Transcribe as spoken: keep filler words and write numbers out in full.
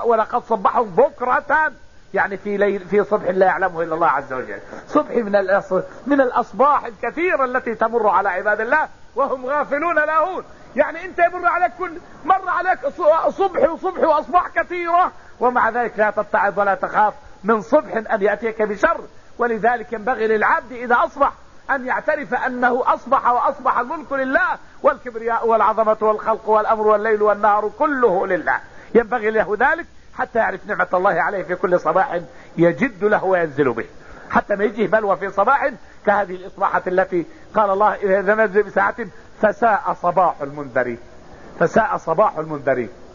ولقد صبحهم بكرة، يعني في ليل في صبح لا يعلمه إلا الله عز وجل. صبح من من الأصباح الكثيرة التي تمر على عباد الله وهم غافلون لاهون. يعني أنت يمر عليك كل مر عليك صبح وصبح وأصباح كثيرة، ومع ذلك لا تتعظ ولا تخاف من صبح أن يأتيك بشر. ولذلك ينبغي للعبد إذا أصبح أن يعترف أنه أصبح وأصبح الملك لله، والكبرياء والعظمة والخلق والأمر والليل والنهار كله لله. ينبغي له ذلك حتى يعرف نعمة الله عليه في كل صباح يجد له وينزل به، حتى ما يجيه بلوى في صباح كهذه الإصباحة التي قال الله إذا نزل بساعة فساء صباح المنذرين. فساء صباح المنذرين.